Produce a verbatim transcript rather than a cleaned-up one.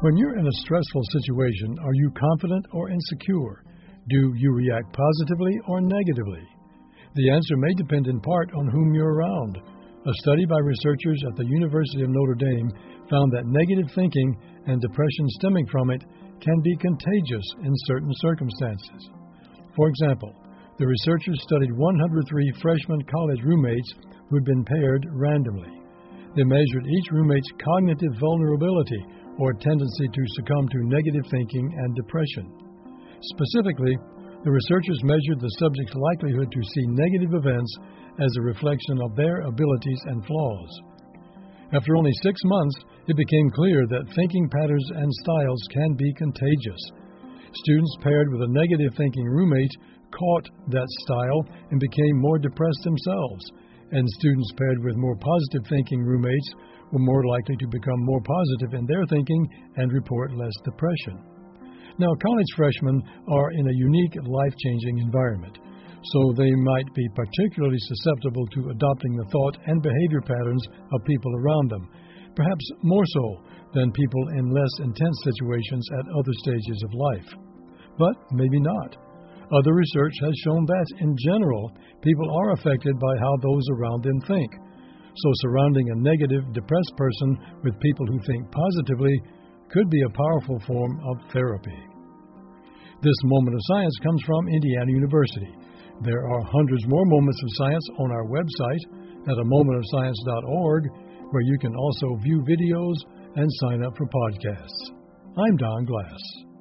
When you're in a stressful situation, are you confident or insecure? Do you react positively or negatively? The answer may depend in part on whom you're around. A study by researchers at the University of Notre Dame found that negative thinking and depression stemming from it can be contagious in certain circumstances. For example, the researchers studied one hundred three freshman college roommates who had been paired randomly. They measured each roommate's cognitive vulnerability, or tendency to succumb to negative thinking and depression. Specifically, the researchers measured the subject's likelihood to see negative events as a reflection of their abilities and flaws. After only six months, it became clear that thinking patterns and styles can be contagious. Students paired with a negative thinking roommate caught that style and became more depressed themselves, and students paired with more positive thinking roommates were more likely to become more positive in their thinking and report less depression. Now, college freshmen are in a unique, life-changing environment, so they might be particularly susceptible to adopting the thought and behavior patterns of people around them, perhaps more so than people in less intense situations at other stages of life. But maybe not. Other research has shown that, in general, people are affected by how those around them think. So surrounding a negative, depressed person with people who think positively could be a powerful form of therapy. This Moment of Science comes from Indiana University. There are hundreds more moments of science on our website at a moment of science dot org, where you can also view videos and sign up for podcasts. I'm Don Glass.